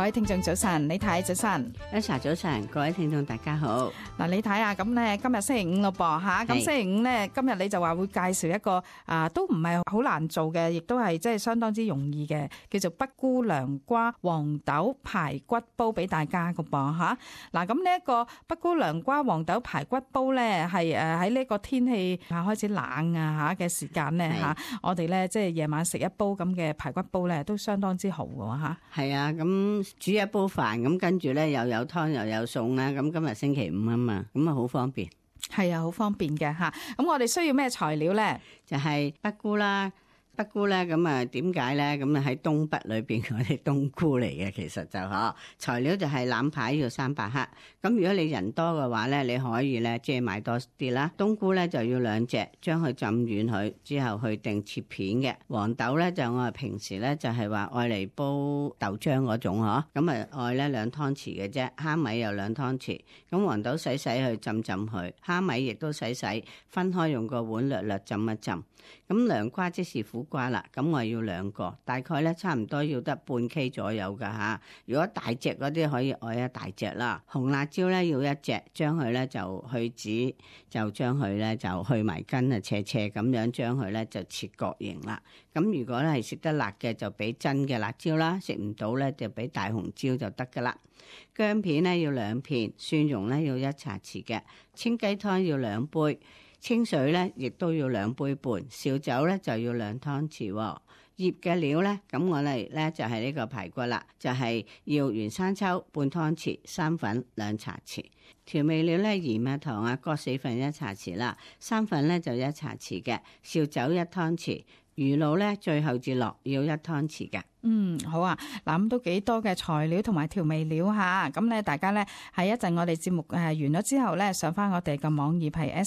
各位聽眾早晨，李太早晨 ，Elsa早晨，各位聽眾大家好。 嗱，李太啊，咁咧今日星期五咯噃吓，咁星期五咧今日你就話會介紹一個都唔係好難做嘅，亦都係即係相當之容易嘅，叫做北菇涼瓜黃豆排骨煲俾大家個噃吓。嗱，咁呢一個北菇涼瓜黃豆排骨煲咧，係喺呢個天氣開始冷啊吓嘅時間咧吓，我哋咧即係夜晚食一煲咁嘅排骨煲咧，都相當之好嘅吓。 係啊，咁煮一煲飯，咁跟住咧又有湯又有餸啦。咁今日星期五啊嘛，咁啊好方便。 係啊，好方便嘅吓。咁我哋需要咩材料咧？就係北菇啦。北菇咧，咁啊點解咧？咁啊喺東北裏邊，我哋冬菇嚟嘅，其實就材料就係腩排要300克。咁如果你人多嘅話咧，你可以咧即係買多啲啦。冬菇咧就要2隻，將佢浸軟佢之後去定切片嘅。黃豆咧就我哋平時咧就係話愛嚟煲豆漿嗰種咁啊愛咧2湯匙嘅啫。蝦米又2湯匙。咁黃豆洗去浸佢，蝦米亦都洗，分開用個碗略略浸一浸。咁涼瓜即是苦瓜啦，咁我要2個，大概咧差唔多要得半 K 左右噶吓。如果大隻嗰啲可以愛一大隻啦。紅辣椒咧要1隻，將佢咧就去籽，就將佢咧就去埋根啊，斜咁樣將佢咧就切角形啦。咁如果咧係食得辣嘅就俾真嘅辣椒啦，食唔到咧就俾大紅椒就得噶啦。薑片咧要2片，蒜蓉咧要1茶匙嘅，清雞湯要2杯。清水咧，亦都要2杯半，紹酒咧就要2湯匙。醃嘅料咧，咁我哋咧就係呢個排骨啦，就係要原生抽半湯匙，生粉2茶匙。調味料咧，鹽啊糖啊各4份1茶匙啦，生粉咧就1茶匙嘅，紹酒1湯匙。魚露咧最後至落要1湯匙嘅。 好啊，嗱咁都幾多嘅材料同埋調味料吓，咁咧大家咧喺一陣我哋節目完咗之後咧，上翻我哋嘅網頁係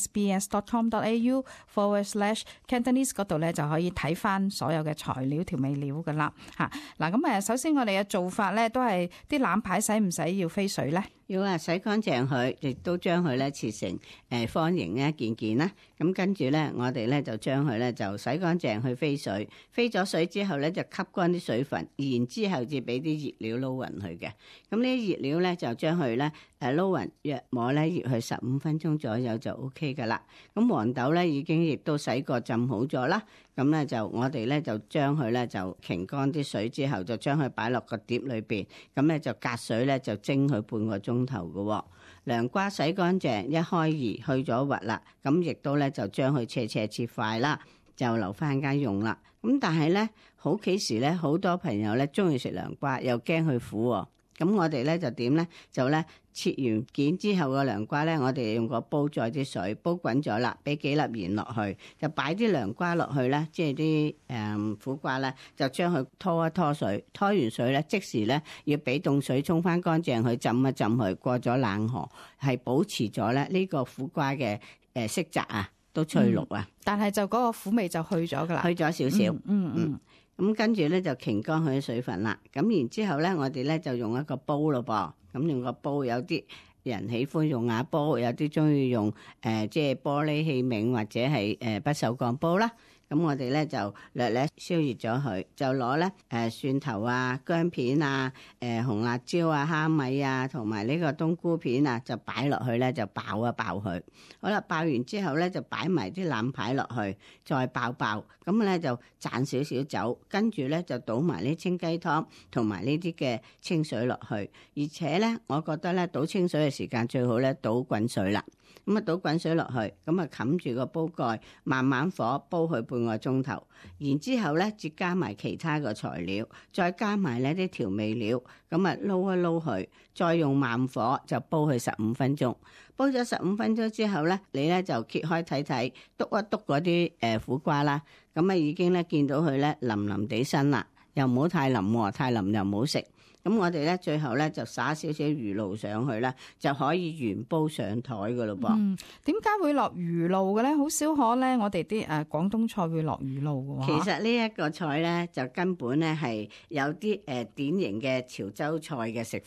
sbs.com.au/Cantonese 嗰度咧就可以睇翻所有嘅材料調味料噶啦吓。嗱咁首先我哋嘅做法咧都係啲腩排使唔使要飛水咧？ 要啊，洗乾淨佢，亦都將佢咧切成方形一件件啦。咁跟住咧，我哋咧就將佢咧就洗乾淨去飛水，飛咗水之後咧就吸乾啲水分，然之後至俾啲熱料撈勻佢嘅。咁呢啲熱料咧就將佢咧撈勻，約摸咧醃佢15分鐘左右就 OK 噶啦。咁黃豆咧已經亦都洗過浸好咗啦。咁咧就我哋咧就將佢咧就擎乾啲水之後，就將佢擺落個碟裏邊。咁咧就隔水咧就蒸佢半個鐘頭嘅。涼瓜洗乾淨，一開二去咗核啦。咁亦都咧就將佢切塊啦，就留翻間用啦。咁但係咧好幾時咧，好多朋友咧中意食涼瓜，又驚佢苦喎。咁我哋咧就點咧？就咧切完件之後個涼瓜咧，我哋用個煲載啲水，煲滾咗啦，俾幾粒鹽落去，就擺啲涼瓜落去咧，即係啲苦瓜咧，就將佢拖一拖水，拖完水咧，即時咧要俾凍水沖翻乾淨去浸一浸佢，過咗冷河，係保持咗咧呢個苦瓜嘅色澤啊，都翠綠啊。 但係就嗰個苦味就去咗噶啦， 去咗少少。咁跟住咧就擎乾佢啲水分啦，咁然之後咧我哋咧就用一個煲咯噃，咁用個煲，有啲人喜歡用瓦煲，有啲中意用即係玻璃器皿或者係不鏽鋼煲啦。咁我哋咧就略略燒熱咗佢，就攞咧蒜頭啊、薑片啊、紅辣椒啊、蝦米啊，同埋呢個冬菇片啊，就擺落去咧就爆一爆佢。好啦，爆完之後咧就擺埋啲腩排落去，再爆。咁咧就賺少少酒，跟住咧就倒埋啲清雞湯同埋呢啲嘅清水落去。而且咧，我覺得咧倒清水嘅時間最好咧倒滾水啦。咁啊倒滾水落去，咁啊冚住個煲蓋，慢慢火煲佢半個鐘頭，然之後咧再加埋其他嘅材料，再加埋呢啲調味料，咁啊撈一撈佢，再用慢火就煲佢15分鐘。煲咗15分鐘之後咧，你咧就揭開睇睇，篤一篤嗰啲苦瓜啦，咁啊已經咧見到佢咧腍腍地身啦，又唔好太腍，太腍又唔好食。咁我哋咧最後咧就撒少少魚露上去啦，就可以原煲上台噶咯噃。 點解會落魚露嘅咧？好少可咧，我哋啲廣東菜會落魚露嘅。 其實呢一個菜咧就根本咧係有啲典型嘅潮州菜嘅食法。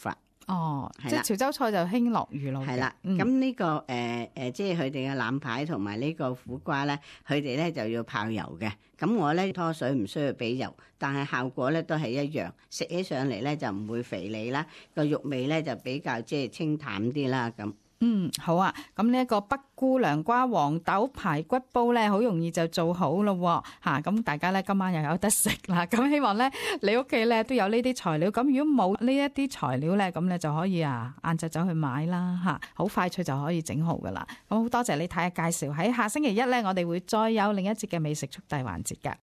哦， 係啦即係潮州菜就興落魚露嘅。 係啦， 嗯咁呢、個即係佢哋嘅腩排同埋呢個苦瓜咧，佢哋咧就要泡油嘅。咁我咧拖水唔需要俾油，但係效果咧都係一樣，食起上嚟咧就唔會肥膩啦，個肉味咧就比較即係清淡啲啦咁。 好啊，咁呢一個北菇涼瓜黃豆排骨煲咧，好容易就做好咯吓，咁大家咧今晚又有得食啦。咁希望咧你屋企咧都有呢啲材料，咁如果冇呢一啲材料咧，咁你就可以晏晝走去買啦吓，好快脆就可以整好噶啦。咁好多謝你睇下介紹，喺下星期一咧，我哋會再有另一節嘅美食速遞環節噶。